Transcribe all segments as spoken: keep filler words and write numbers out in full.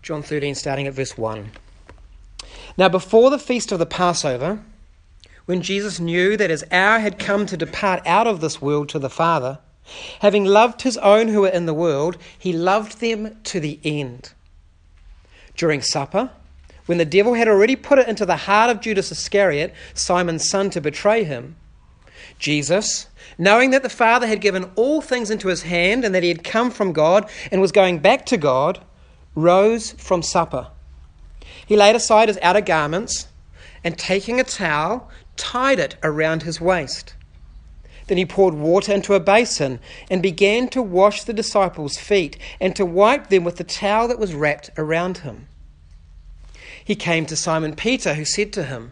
John thirteen, starting at verse one. Now before the feast of the Passover, when Jesus knew that his hour had come to depart out of this world to the Father, having loved his own who were in the world, he loved them to the end. During supper, when the devil had already put it into the heart of Judas Iscariot, Simon's son, to betray him, Jesus, knowing that the Father had given all things into his hand and that he had come from God and was going back to God, rose from supper. He laid aside his outer garments and, taking a towel, tied it around his waist. Then he poured water into a basin and began to wash the disciples' feet and to wipe them with the towel that was wrapped around him. He came to Simon Peter, who said to him,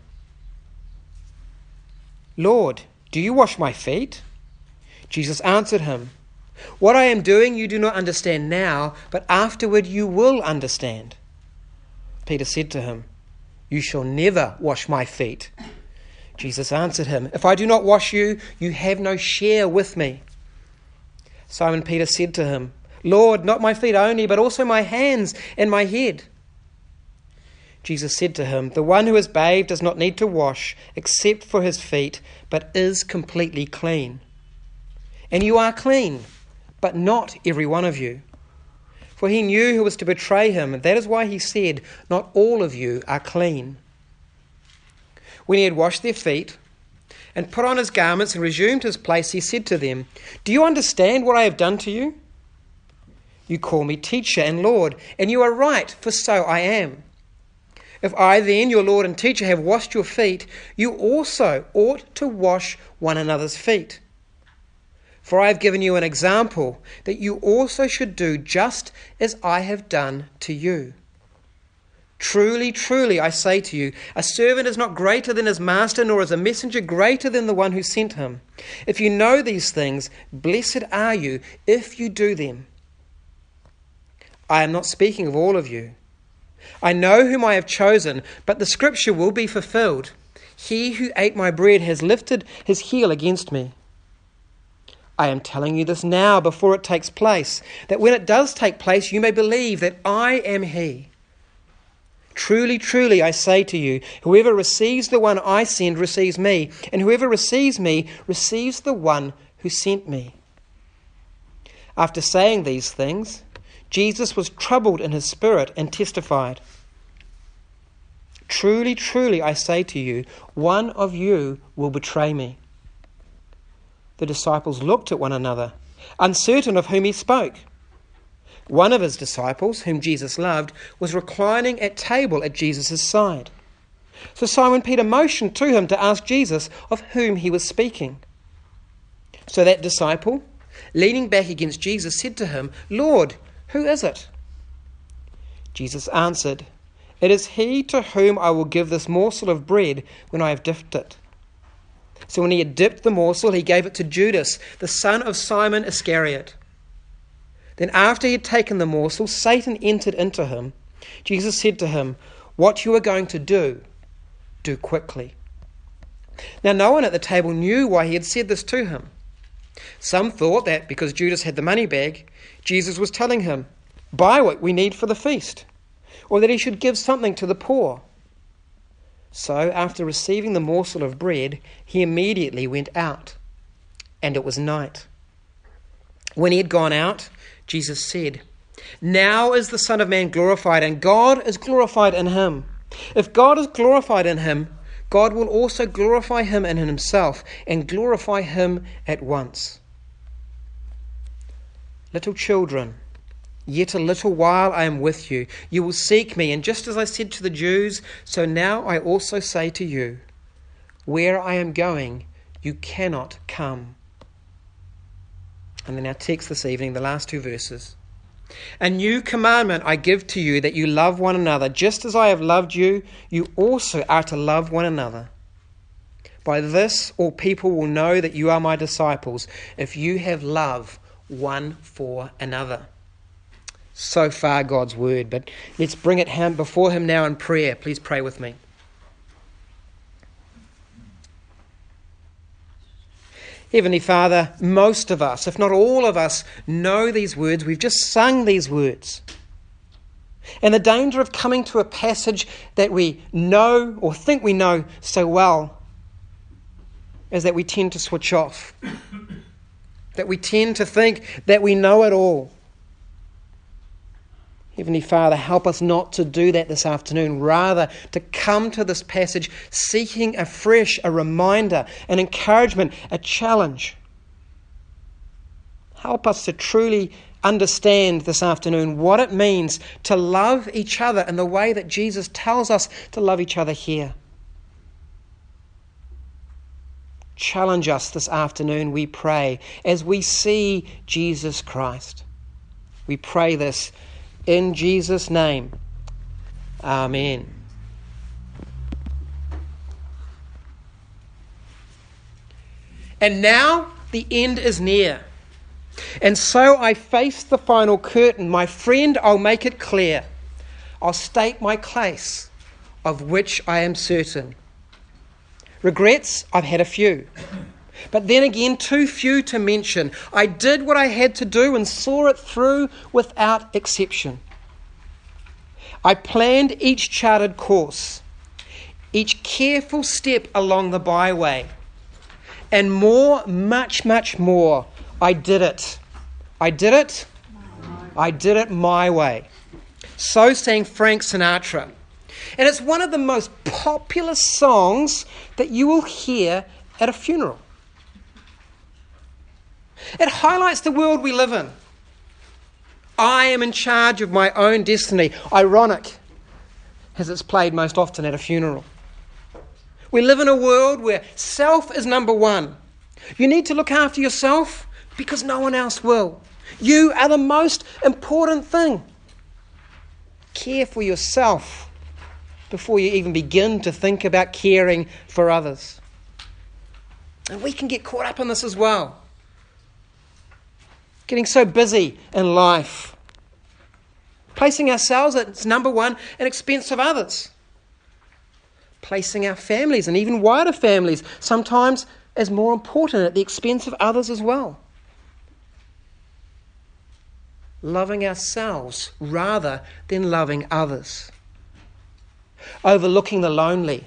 "Lord, do you wash my feet?" Jesus answered him, "What I am doing you do not understand now, but afterward you will understand." Peter said to him, "You shall never wash my feet." Jesus answered him, "If I do not wash you, you have no share with me." Simon Peter said to him, "Lord, not my feet only, but also my hands and my head." Jesus said to him, "The one who is bathed does not need to wash except for his feet, but is completely clean. And you are clean, but not every one of you." For he knew who was to betray him, and that is why he said, "Not all of you are clean." When he had washed their feet and put on his garments and resumed his place, he said to them, "Do you understand what I have done to you? You call me teacher and Lord, and you are right, for so I am. If I then, your Lord and teacher, have washed your feet, you also ought to wash one another's feet. For I have given you an example that you also should do just as I have done to you. Truly, truly, I say to you, a servant is not greater than his master, nor is a messenger greater than the one who sent him. If you know these things, blessed are you if you do them. I am not speaking of all of you. I know whom I have chosen, but the scripture will be fulfilled. He who ate my bread has lifted his heel against me. I am telling you this now before it takes place, that when it does take place, you may believe that I am he. Truly, truly, I say to you, whoever receives the one I send receives me, and whoever receives me receives the one who sent me." After saying these things, Jesus was troubled in his spirit and testified, "Truly, truly, I say to you, one of you will betray me." The disciples looked at one another, uncertain of whom he spoke. One of his disciples, whom Jesus loved, was reclining at table at Jesus' side. So Simon Peter motioned to him to ask Jesus of whom he was speaking. So that disciple, leaning back against Jesus, said to him, "Lord, who is it?" Jesus answered, "It is he to whom I will give this morsel of bread when I have dipped it." So when he had dipped the morsel, he gave it to Judas, the son of Simon Iscariot. Then after he had taken the morsel, Satan entered into him. Jesus said to him, "What you are going to do, do quickly." Now no one at the table knew why he had said this to him. Some thought that because Judas had the money bag, Jesus was telling him, "Buy what we need for the feast," or that he should give something to the poor. So after receiving the morsel of bread, he immediately went out, and it was night. When he had gone out, Jesus said, "Now is the Son of Man glorified, and God is glorified in him. If God is glorified in him, God will also glorify him in himself, and glorify him at once. Little children, yet a little while I am with you. You will seek me, and just as I said to the Jews, so now I also say to you, where I am going, you cannot come." And then our text this evening, the last two verses. "A new commandment I give to you, that you love one another. Just as I have loved you, you also are to love one another. By this all people will know that you are my disciples, if you have love one for another." So far God's word, but let's bring it before him now in prayer. Please pray with me. Heavenly Father, most of us, if not all of us, know these words. We've just sung these words. And the danger of coming to a passage that we know or think we know so well is that we tend to switch off. That we tend to think that we know it all. Heavenly Father, help us not to do that this afternoon. Rather, to come to this passage seeking afresh a reminder, an encouragement, a challenge. Help us to truly understand this afternoon what it means to love each other in the way that Jesus tells us to love each other here. Challenge us this afternoon, we pray, as we see Jesus Christ. We pray this in Jesus' name. Amen. And now the end is near. And so I face the final curtain. My friend, I'll make it clear. I'll state my case, of which I am certain. Regrets, I've had a few. But then again, too few to mention. I did what I had to do and saw it through without exception. I planned each charted course, each careful step along the byway. And more, much, much more, I did it. I did it. I did it my way. So sang Frank Sinatra. And it's one of the most popular songs that you will hear at a funeral. It highlights the world we live in. I am in charge of my own destiny. Ironic, as it's played most often at a funeral. We live in a world where self is number one. You need to look after yourself because no one else will. You are the most important thing. Care for yourself before you even begin to think about caring for others. And we can get caught up in this as well. Getting so busy in life. Placing ourselves at number one at expense of others. Placing our families and even wider families sometimes as more important at the expense of others as well. Loving ourselves rather than loving others. Overlooking the lonely,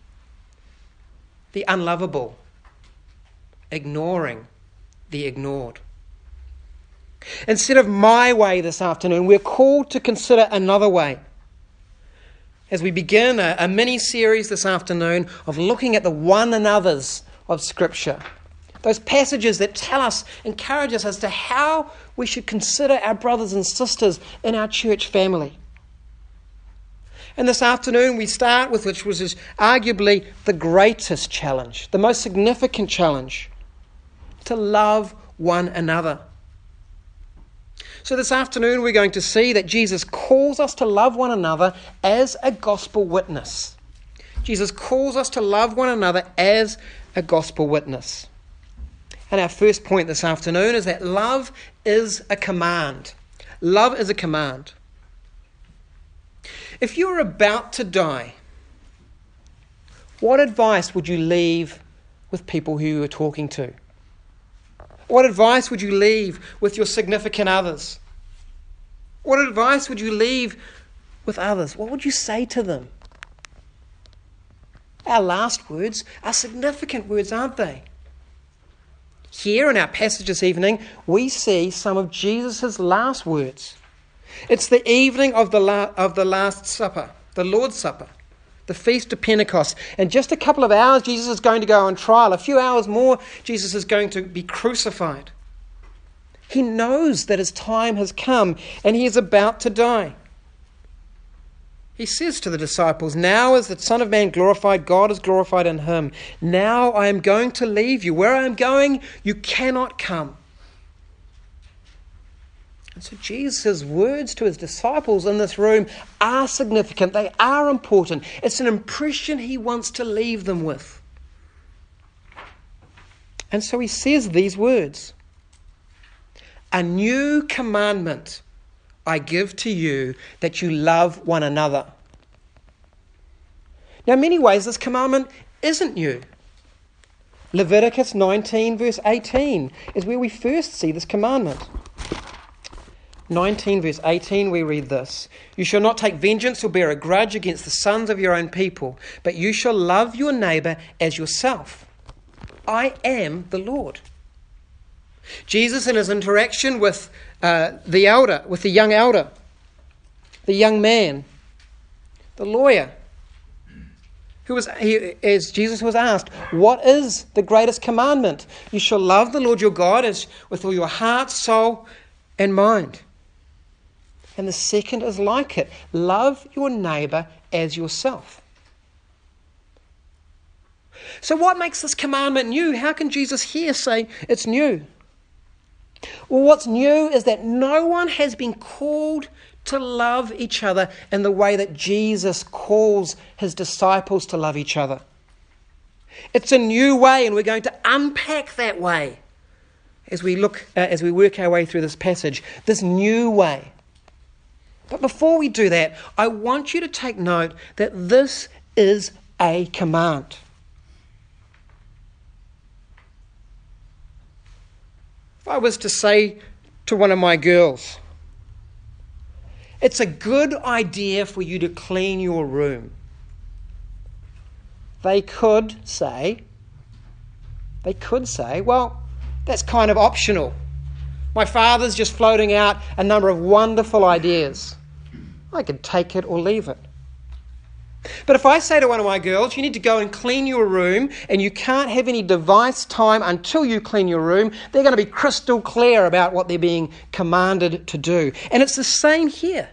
the unlovable, ignoring the ignored. Instead of my way this afternoon, we're called to consider another way. As we begin a, a mini-series this afternoon of looking at the one another's of Scripture. Those passages that tell us, encourage us as to how we should consider our brothers and sisters in our church family. And this afternoon we start with which was arguably the greatest challenge, the most significant challenge, to love one another. So this afternoon we're going to see that Jesus calls us to love one another as a gospel witness. Jesus calls us to love one another as a gospel witness. And our first point this afternoon is that love is a command. Love is a command. If you were about to die, what advice would you leave with people who you were talking to? What advice would you leave with your significant others? What advice would you leave with others? What would you say to them? Our last words are significant words, aren't they? Here in our passage this evening, we see some of Jesus' last words. It's the evening of the, la- of the Last Supper, the Lord's Supper, the Feast of Pentecost. In just a couple of hours, Jesus is going to go on trial. A few hours more, Jesus is going to be crucified. He knows that his time has come and he is about to die. He says to the disciples, "Now is the Son of Man glorified, God is glorified in him. Now I am going to leave you. Where I am going, you cannot come." And so Jesus' words to his disciples in this room are significant. They are important. It's an impression he wants to leave them with. And so he says these words. "A new commandment I give to you, that you love one another." Now, in many ways, this commandment isn't new. Leviticus nineteen, verse eighteen, is where we first see this commandment. nineteen, verse eighteen, we read this. You shall not take vengeance or bear a grudge against the sons of your own people, but you shall love your neighbour as yourself. I am the Lord. Jesus, in his interaction with uh, the elder, with the young elder, the young man, the lawyer, who was, he, as Jesus was asked, what is the greatest commandment? You shall love the Lord your God as with all your heart, soul, and mind. And the second is like it. Love your neighbour as yourself. So what makes this commandment new? How can Jesus here say it's new? Well, what's new is that no one has been called to love each other in the way that Jesus calls his disciples to love each other. It's a new way, and we're going to unpack that way as we look, uh, as we work our way through this passage, this new way. But before we do that, I want you to take note that this is a command. If I was to say to one of my girls, it's a good idea for you to clean your room, they could say, they could say, well, that's kind of optional. My father's just floating out a number of wonderful ideas. I could take it or leave it. But if I say to one of my girls, you need to go and clean your room and you can't have any device time until you clean your room, they're going to be crystal clear about what they're being commanded to do. And it's the same here.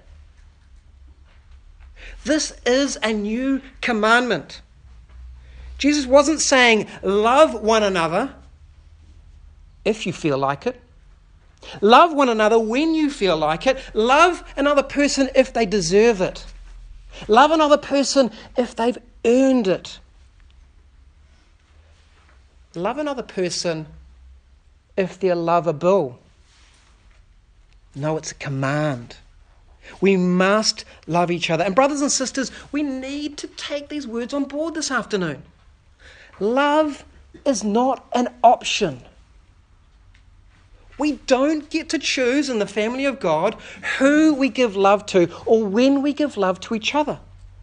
This is a new commandment. Jesus wasn't saying, love one another if you feel like it. Love one another when you feel like it. Love another person if they deserve it. Love another person if they've earned it. Love another person if they're lovable. No, it's a command. We must love each other. And brothers and sisters, we need to take these words on board this afternoon. Love is not an option. We don't get to choose in the family of God who we give love to or when we give love to each other.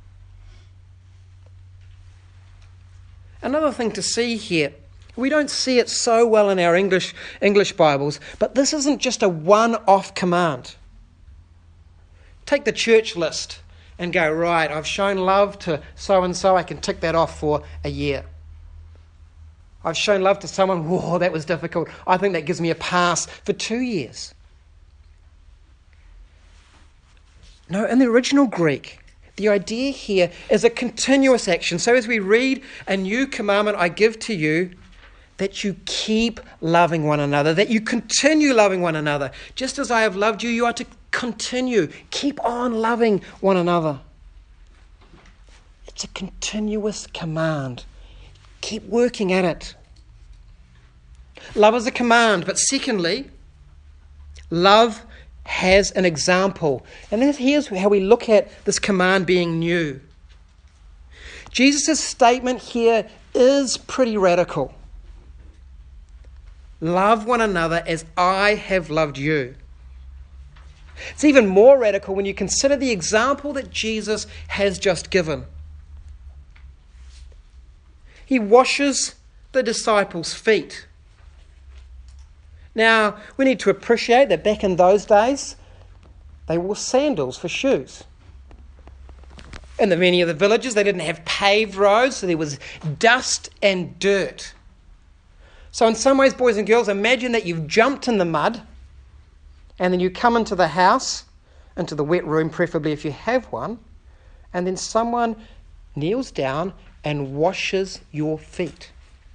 Another thing to see here, we don't see it so well in our English, English Bibles, but this isn't just a one-off command. Take the church list and go, right, I've shown love to so-and-so, I can tick that off for a year. I've shown love to someone, whoa, that was difficult. I think that gives me a pass for two years. No, in the original Greek, the idea here is a continuous action. So as we read, a new commandment I give to you, that you keep loving one another, that you continue loving one another. Just as I have loved you, you are to continue. Keep on loving one another. It's a continuous command. Keep working at it. Love is a command, but secondly, love has an example. And here's how we look at this command being new. Jesus' statement here is pretty radical. Love one another as I have loved you. It's even more radical when you consider the example that Jesus has just given. He washes the disciples' feet. Now, we need to appreciate that back in those days, they wore sandals for shoes. In the many of the villages, they didn't have paved roads, so there was dust and dirt. So in some ways, boys and girls, imagine that you've jumped in the mud and then you come into the house, into the wet room, preferably if you have one, and then someone kneels down and washes your feet.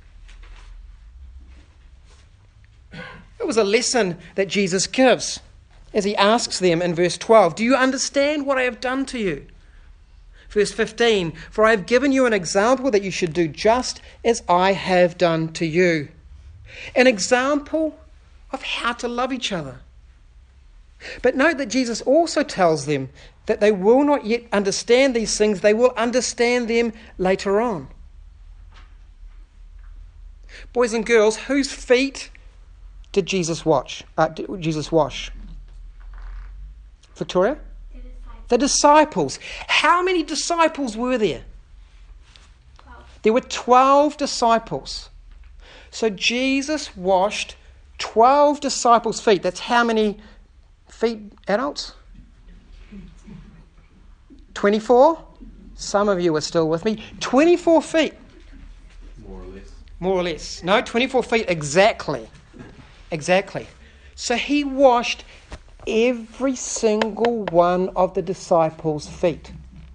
It was a lesson that Jesus gives as he asks them in verse twelve, do you understand what I have done to you? Verse fifteen, for I have given you an example that you should do just as I have done to you. An example of how to love each other. But note that Jesus also tells them that they will not yet understand these things. They will understand them later on. Boys and girls, whose feet did Jesus wash? Uh, did Jesus wash? Victoria? The disciples. How many disciples were there? twelve. There were twelve disciples. So Jesus washed twelve disciples' feet. That's how many feet, adults? twenty-four? Some of you are still with me. twenty-four feet. More or less. More or less. No, twenty-four feet exactly. Exactly. So he washed every single one of the disciples' feet.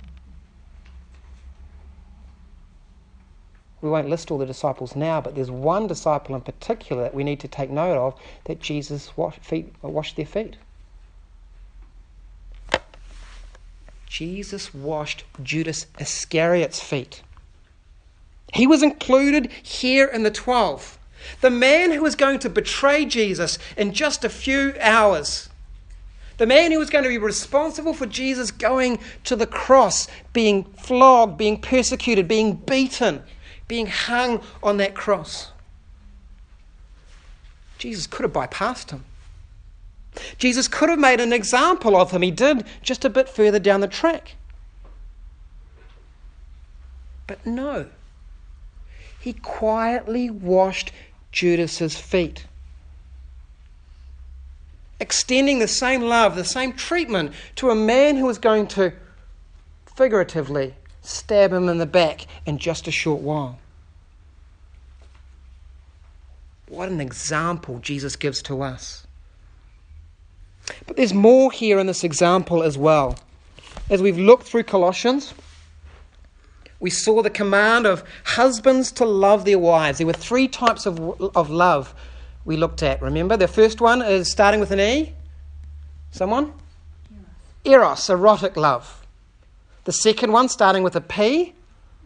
We won't list all the disciples now, but there's one disciple in particular that we need to take note of that Jesus washed, feet, washed their feet. Jesus washed Judas Iscariot's feet. He was included here in the twelve. The man who was going to betray Jesus in just a few hours. The man who was going to be responsible for Jesus going to the cross, being flogged, being persecuted, being beaten, being hung on that cross. Jesus could have bypassed him. Jesus could have made an example of him. He did just a bit further down the track. But no. He quietly washed Judas's feet, extending the same love, the same treatment to a man who was going to figuratively stab him in the back in just a short while. What an example Jesus gives to us. But there's more here in this example as well. As we've looked through Colossians, we saw the command of husbands to love their wives. There were three types of, of love we looked at, remember? The first one is starting with an E. Someone? Eros, erotic love. The second one starting with a P.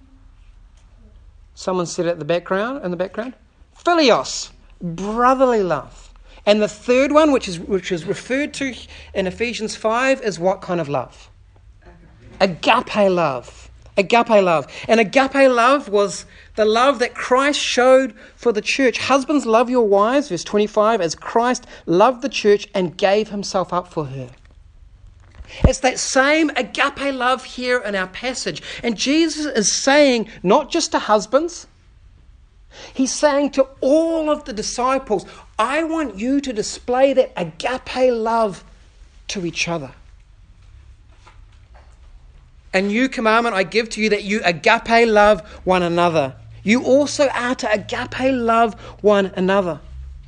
Someone said it at the background, in the background. Philios, brotherly love. And the third one, which is which is referred to in Ephesians five, is what kind of love? Agape love. Agape love. And agape love was the love that Christ showed for the church. Husbands, love your wives, verse twenty-five, as Christ loved the church and gave himself up for her. It's that same agape love here in our passage. And Jesus is saying, not just to husbands, he's saying to all of the disciples, I want you to display that agape love to each other. A new commandment I give to you, that you agape love one another. You also are to agape love one another.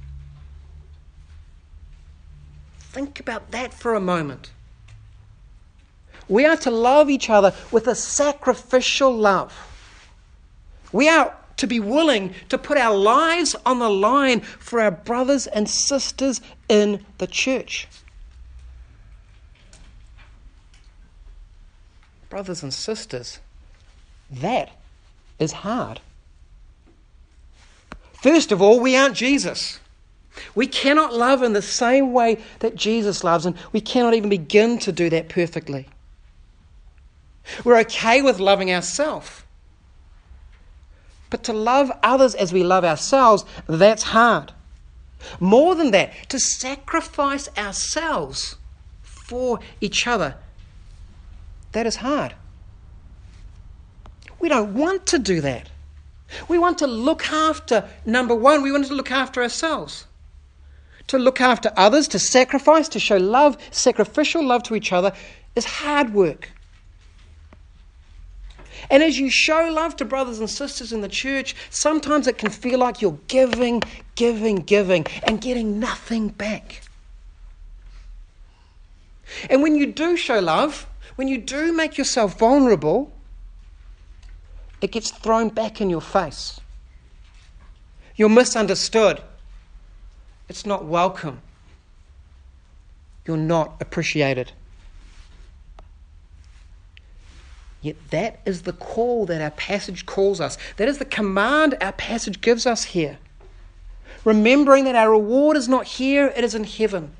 Think about that for a moment. We are to love each other with a sacrificial love. We are to be willing to put our lives on the line for our brothers and sisters in the church. Brothers and sisters, that is hard. First of all, we aren't Jesus. We cannot love in the same way that Jesus loves, and we cannot even begin to do that perfectly. We're okay with loving ourselves. But to love others as we love ourselves, that's hard. More than that, to sacrifice ourselves for each other, that is hard. We don't want to do that. We want to look after, number one, we want to look after ourselves. To look after others, to sacrifice, to show love, sacrificial love to each other, is hard work. And as you show love to brothers and sisters in the church, sometimes it can feel like you're giving, giving, giving, and getting nothing back. And when you do show love, when you do make yourself vulnerable, it gets thrown back in your face. You're misunderstood. It's not welcome. You're not appreciated. Yet that is the call that our passage calls us. That is the command our passage gives us here. Remembering that our reward is not here, it is in heaven.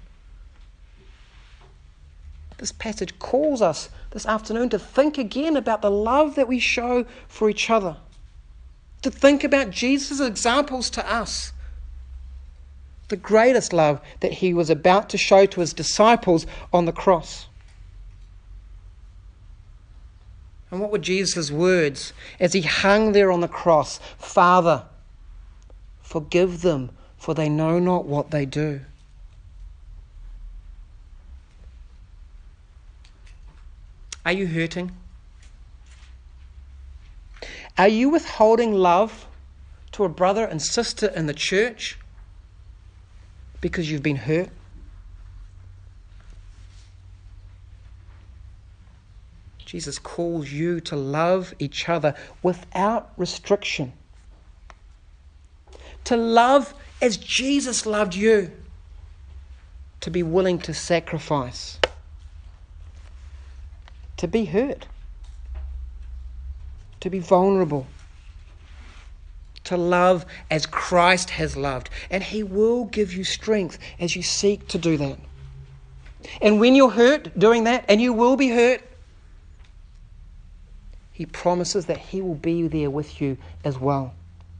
This passage calls us this afternoon to think again about the love that we show for each other. To think about Jesus' examples to us. The greatest love that he was about to show to his disciples on the cross. And what were Jesus' words as he hung there on the cross? Father, forgive them, for they know not what they do. Are you hurting? Are you withholding love to a brother and sister in the church because you've been hurt? Jesus calls you to love each other without restriction. To love as Jesus loved you. To be willing to sacrifice. To be hurt. To be vulnerable. To love as Christ has loved. And he will give you strength as you seek to do that. And when you're hurt doing that, and you will be hurt, he promises that he will be there with you as well.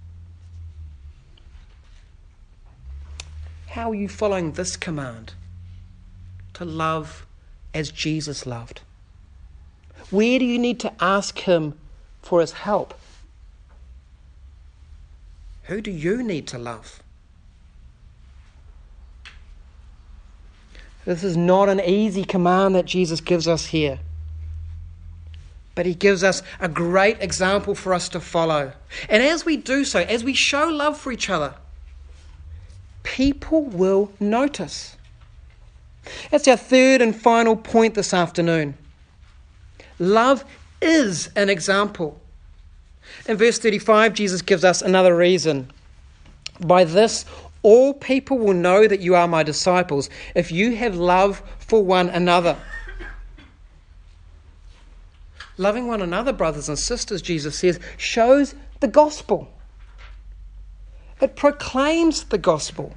How are you following this command? To love as Jesus loved. Where do you need to ask him for his help? Who do you need to love? This is not an easy command that Jesus gives us here. But he gives us a great example for us to follow. And as we do so, as we show love for each other, people will notice. That's our third and final point this afternoon. Love is an example. In verse thirty-five, Jesus gives us another reason. By this, all people will know that you are my disciples, if you have love for one another. Loving one another, brothers and sisters, Jesus says, shows the gospel. It proclaims the gospel.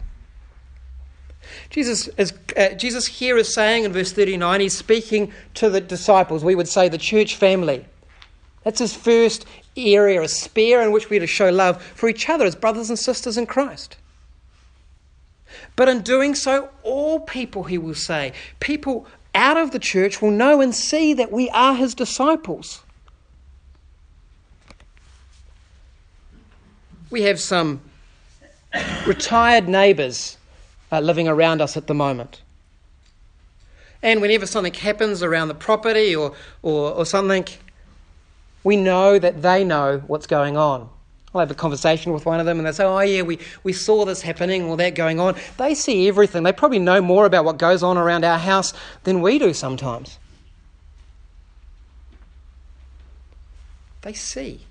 Jesus is uh, Jesus here is saying in verse thirty-nine, he's speaking to the disciples, we would say the church family. That's his first area, a sphere in which we are to show love for each other as brothers and sisters in Christ. But in doing so, all people, he will say, people out of the church will know and see that we are his disciples. We have some retired neighbours uh, living around us at the moment. And whenever something happens around the property or, or, or something, we know that they know what's going on. I'll have a conversation with one of them and they say, oh yeah, we, we saw this happening or that going on. They see everything. They probably know more about what goes on around our house than we do sometimes. They see.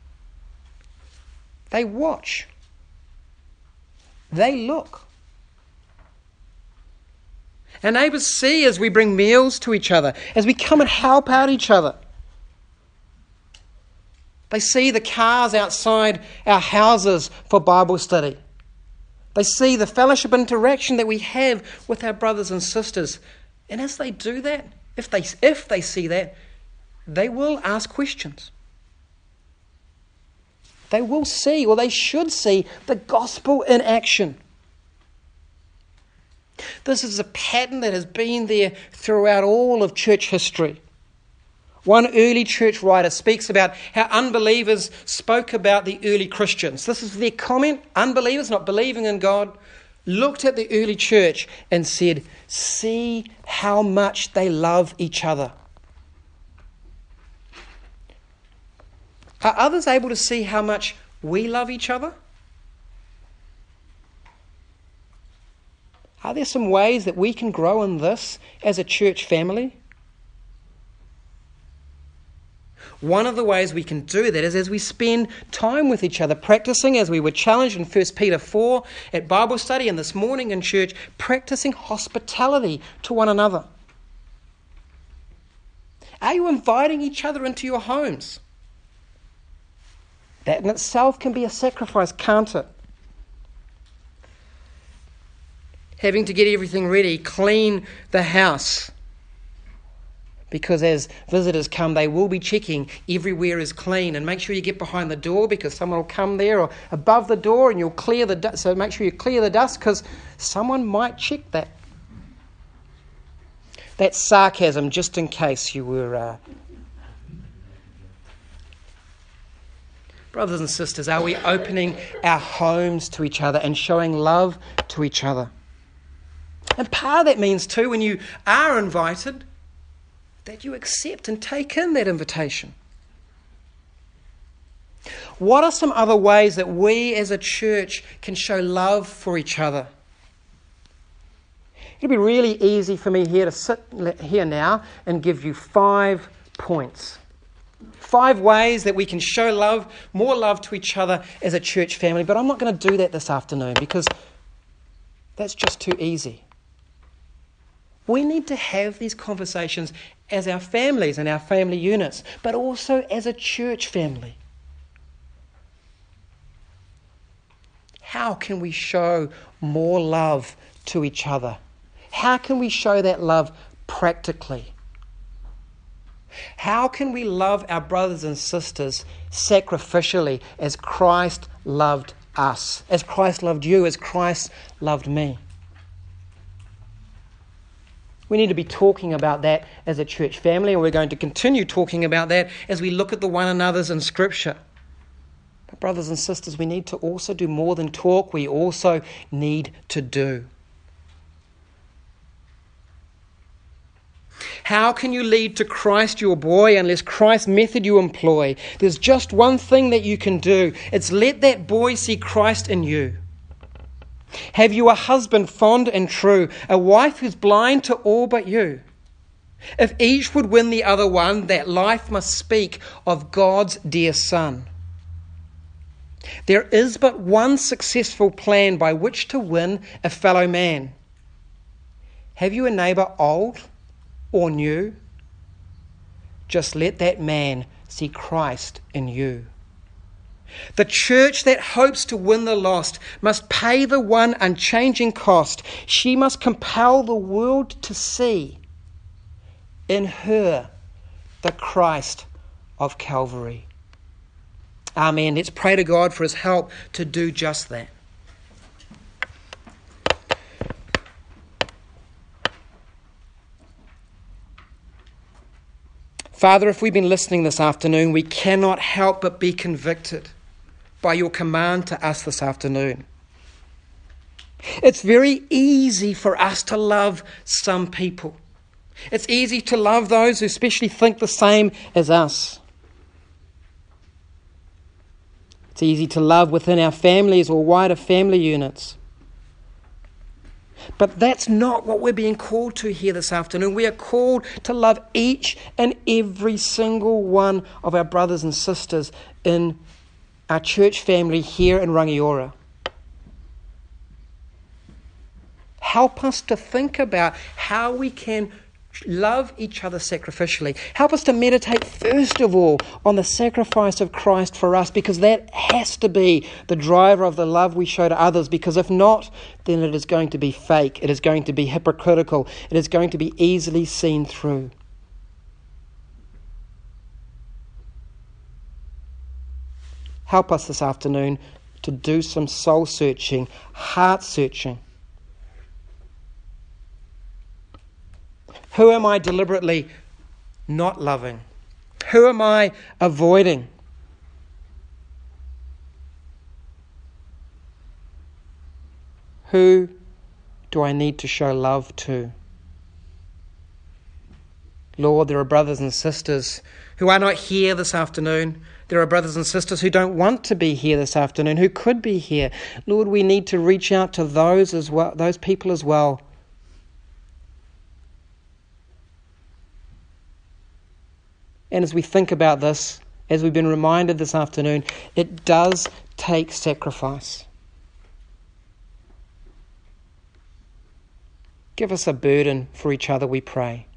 They watch. They look. Our neighbours see as we bring meals to each other, as we come and help out each other. They see the cars outside our houses for Bible study. They see the fellowship and interaction that we have with our brothers and sisters. And as they do that, if they, if they see that, they will ask questions. They will see, or they should see, the gospel in action. This is a pattern that has been there throughout all of church history. One early church writer speaks about how unbelievers spoke about the early Christians. This is their comment. Unbelievers, not believing in God, looked at the early church and said, see how much they love each other. Are others able to see how much we love each other? Are there some ways that we can grow in this as a church family? One of the ways we can do that is as we spend time with each other, practicing, as we were challenged in First Peter four at Bible study and this morning in church, practicing hospitality to one another. Are you inviting each other into your homes? That in itself can be a sacrifice, can't it? Having to get everything ready, clean the house. Because as visitors come, they will be checking everywhere is clean. And make sure you get behind the door because someone will come there, or above the door and you'll clear the dust. So make sure you clear the dust because someone might check that. That's sarcasm, just in case you were uh, Brothers and sisters, are we opening our homes to each other and showing love to each other? And part of that means too, when you are invited, that you accept and take in that invitation. What are some other ways that we as a church can show love for each other? It'd be really easy for me here to sit here now and give you five points. Five ways that we can show love, more love to each other as a church family. But I'm not going to do that this afternoon because that's just too easy. We need to have these conversations as our families and our family units, but also as a church family. How can we show more love to each other? How can we show that love practically? How can we love our brothers and sisters sacrificially as Christ loved us, as Christ loved you, as Christ loved me? We need to be talking about that as a church family, and we're going to continue talking about that as we look at the one another's in Scripture. But brothers and sisters, we need to also do more than talk. We also need to do. How can you lead to Christ your boy unless Christ's method you employ? There's just one thing that you can do. It's let that boy see Christ in you. Have you a husband fond and true, a wife who's blind to all but you? If each would win the other one, that life must speak of God's dear Son. There is but one successful plan by which to win a fellow man. Have you a neighbour old or new? Just let that man see Christ in you. The church that hopes to win the lost must pay the one unchanging cost. She must compel the world to see in her the Christ of Calvary. Amen. Let's pray to God for his help to do just that. Father, if we've been listening this afternoon, we cannot help but be convicted by your command to us this afternoon. It's very easy for us to love some people. It's easy to love those who especially think the same as us. It's easy to love within our families or wider family units. But that's not what we're being called to here this afternoon. We are called to love each and every single one of our brothers and sisters in our church family here in Rangiora. Help us to think about how we can love each other sacrificially. Help us to meditate first of all on the sacrifice of Christ for us, because that has to be the driver of the love we show to others, because if not, then it is going to be fake. It is going to be hypocritical. It is going to be easily seen through. Help us this afternoon to do some soul searching, heart searching. Who am I deliberately not loving? Who am I avoiding? Who do I need to show love to? Lord, there are brothers and sisters who are not here this afternoon. There are brothers and sisters who don't want to be here this afternoon, who could be here. Lord, we need to reach out to those as well, those people as well. And as we think about this, as we've been reminded this afternoon, it does take sacrifice. Give us a burden for each other, we pray.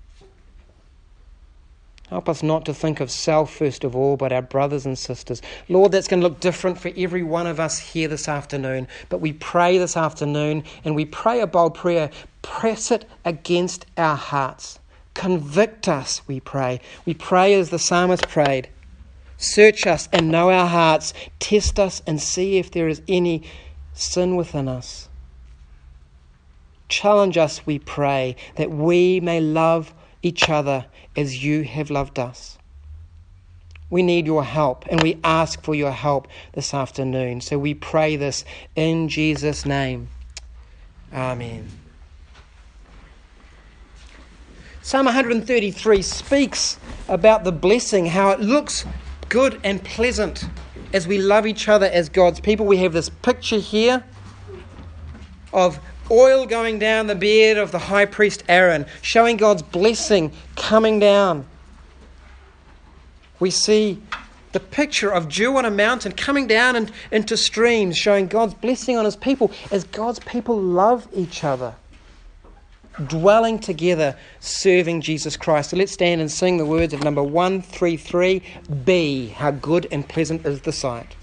Help us not to think of self first of all, but our brothers and sisters. Lord, that's going to look different for every one of us here this afternoon. But we pray this afternoon, and we pray a bold prayer. Press it against our hearts. Convict us, we pray. We pray as the psalmist prayed. Search us and know our hearts. Test us and see if there is any sin within us. Challenge us, we pray, that we may love each other as you have loved us. We need your help, and we ask for your help this afternoon. So we pray this in Jesus' name. Amen. Psalm one thirty-three speaks about the blessing, how it looks good and pleasant as we love each other as God's people. We have this picture here of oil going down the beard of the high priest Aaron, showing God's blessing coming down. We see the picture of dew on a mountain coming down and into streams, showing God's blessing on his people as God's people love each other, dwelling together, serving Jesus Christ. So let's stand and sing the words of number one thirty-three, B, how good and pleasant is the sight.